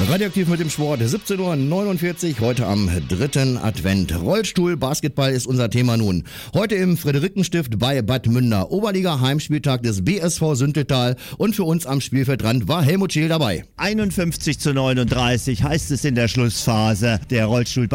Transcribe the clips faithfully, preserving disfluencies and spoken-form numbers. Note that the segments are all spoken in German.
Radioaktiv mit dem Sport, siebzehn Uhr neunundvierzig, heute am dritten Advent. Rollstuhl, Basketball ist unser Thema nun. Heute im Friederikenstift bei Bad Münder. Oberliga Heimspieltag des B S V Sünteltal und für uns am Spielfeldrand war Helmut Scheel dabei. einundfünfzig zu neununddreißig heißt es in der Schlussphase der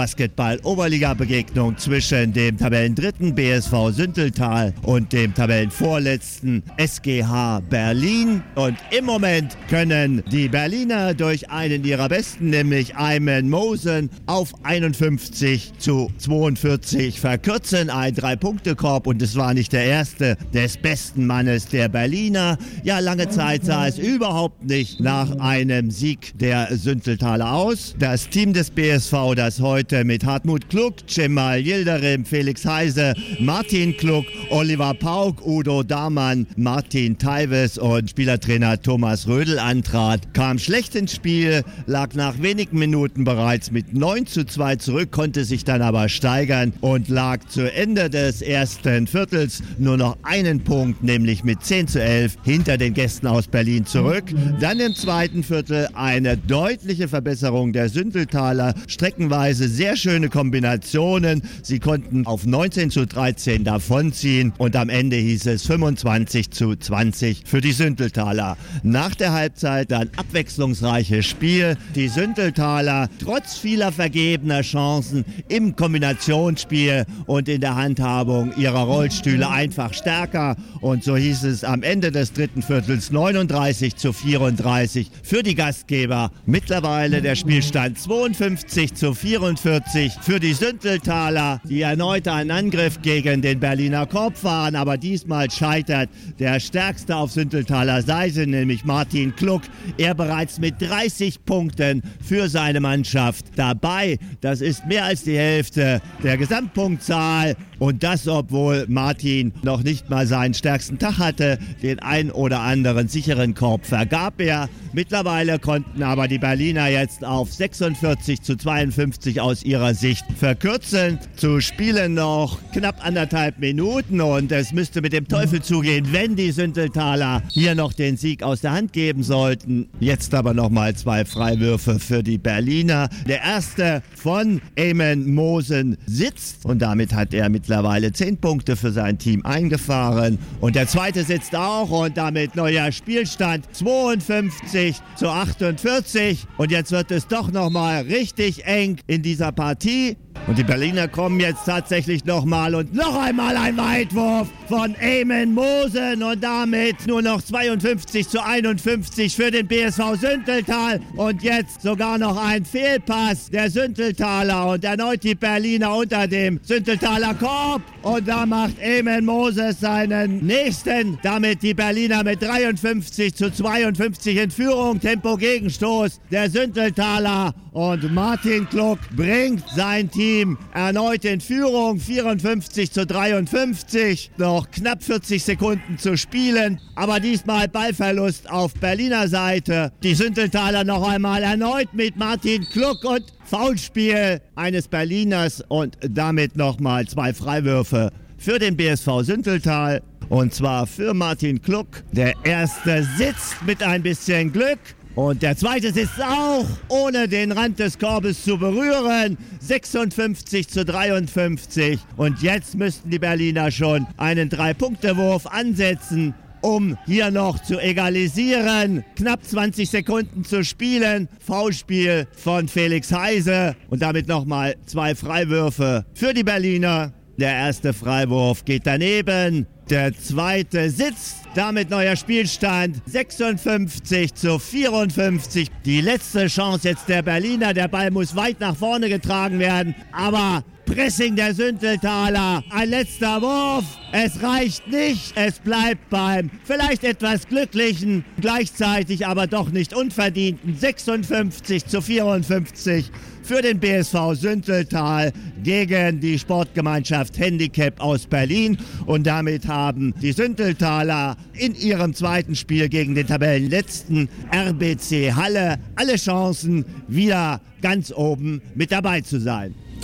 Rollstuhl-Basketball-Oberliga-Begegnung zwischen dem Tabellendritten B S V Sünteltal und dem Tabellenvorletzten S G H Berlin. Und im Moment können die Berliner durch einen ihrer besten, nämlich Ayman Mosen, auf einundfünfzig zu zweiundvierzig verkürzen. Ein Drei-Punkte-Korb und es war nicht der erste des besten Mannes der Berliner. Ja, lange Zeit sah es überhaupt nicht nach einem Sieg der Sünteltaler aus. Das Team des B S V, das heute mit Hartmut Kluck, Cemal Yildirim, Felix Heise, Martin Kluck, Oliver Pauk, Udo Damann, Martin Teiwes und Spielertrainer Thomas Rödel antrat, kam schlecht ins Spiel, lag nach wenigen Minuten bereits mit neun zu zwei zurück, konnte sich dann aber steigern und lag zu Ende des ersten Viertels nur noch einen Punkt, nämlich mit zehn zu elf hinter den Gästen aus Berlin zurück. Dann im zweiten Viertel eine deutliche Verbesserung der Sünteltaler, streckenweise sehr schöne Kombinationen. Sie konnten auf neunzehn zu dreizehn davonziehen und am Ende hieß es fünfundzwanzig zu zwanzig für die Sünteltaler. Nach der Halbzeit dann abwechslungsreiches Spiel. Die Sünteltaler trotz vieler vergebener Chancen im Kombinationsspiel und in der Handhabung ihrer Rollstühle einfach stärker. Und so hieß es am Ende des dritten Viertels neununddreißig zu vierunddreißig für die Gastgeber. Mittlerweile der Spielstand zweiundfünfzig zu vierundvierzig für die Sünteltaler, die erneut einen Angriff gegen den Berliner Korb fahren, aber diesmal scheitert der Stärkste auf Sünteltaler Seite, nämlich Martin Kluck. Er bereits mit dreißig Punkten für seine Mannschaft dabei. Das ist mehr als die Hälfte der Gesamtpunktzahl und das, obwohl Martin noch nicht mal seinen stärksten Tag hatte. Den ein oder anderen sicheren Korb vergab er. Mittlerweile konnten aber die Berliner jetzt auf sechsundvierzig zu zweiundfünfzig aus ihrer Sicht verkürzen. Zu spielen noch knapp anderthalb Minuten und es müsste mit dem Teufel zugehen, wenn die Sünteltaler hier noch den Sieg aus der Hand geben sollten. Jetzt aber nochmal zwei Freiwürfe für die Berliner. Der erste von Ayman Mosen sitzt und damit hat er mittlerweile zehn Punkte für sein Team eingefahren. Und der zweite sitzt auch und damit neuer Spielstand zweiundfünfzig zu achtundvierzig. Und jetzt wird es doch nochmal richtig eng in dieser Partie. Und die Berliner kommen jetzt tatsächlich nochmal und noch einmal ein Weitwurf von Ayman Mosen und damit nur noch zweiundfünfzig zu einundfünfzig für den B S V Sünteltal und jetzt sogar noch ein Fehlpass der Sünteltaler und erneut die Berliner unter dem Sünteltaler Korb und da macht Ayman Moses seinen nächsten, damit die Berliner mit dreiundfünfzig zu zweiundfünfzig in Führung, Tempo-Gegenstoß der Sünteltaler und Martin Kluck bringt sein Team erneut in Führung, vierundfünfzig zu dreiundfünfzig, noch knapp vierzig Sekunden zu spielen, aber diesmal Ballverlust auf Berliner Seite. Die Sünteltaler noch einmal erneut mit Martin Kluck und Foulspiel eines Berliners und damit nochmal zwei Freiwürfe für den B S V Sünteltal und zwar für Martin Kluck. Der erste sitzt mit ein bisschen Glück. Und der zweite sitzt auch, ohne den Rand des Korbes zu berühren. sechsundfünfzig zu dreiundfünfzig. Und jetzt müssten die Berliner schon einen Drei-Punkte-Wurf ansetzen, um hier noch zu egalisieren. Knapp zwanzig Sekunden zu spielen. Foulspiel von Felix Heise. Und damit nochmal zwei Freiwürfe für die Berliner. Der erste Freiwurf geht daneben. Der zweite sitzt, damit neuer Spielstand sechsundfünfzig zu vierundfünfzig. Die letzte Chance jetzt der Berliner, der Ball muss weit nach vorne getragen werden, aber Pressing der Sünteltaler, ein letzter Wurf, es reicht nicht, es bleibt beim vielleicht etwas glücklichen, gleichzeitig aber doch nicht unverdienten sechsundfünfzig zu vierundfünfzig. Für den B S V Sünteltal gegen die Sportgemeinschaft Handicap aus Berlin. Und damit haben die Sünteltaler in ihrem zweiten Spiel gegen den Tabellenletzten R B C Halle alle Chancen, wieder ganz oben mit dabei zu sein.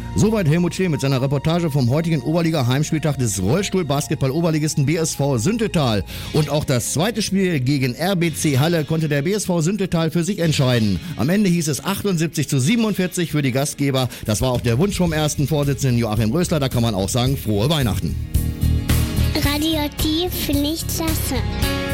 Soweit Helmut Schlee mit seiner Reportage vom heutigen Oberliga-Heimspieltag des Rollstuhl-Basketball-Oberligisten B S V Süntetal. Und auch das zweite Spiel gegen R B C Halle konnte der B S V Süntetal für sich entscheiden. Am Ende hieß es achtundsiebzig zu siebenundvierzig für die Gastgeber. Das war auch der Wunsch vom ersten Vorsitzenden Joachim Rösler. Da kann man auch sagen, frohe Weihnachten. Radioaktiv finde ich klasse.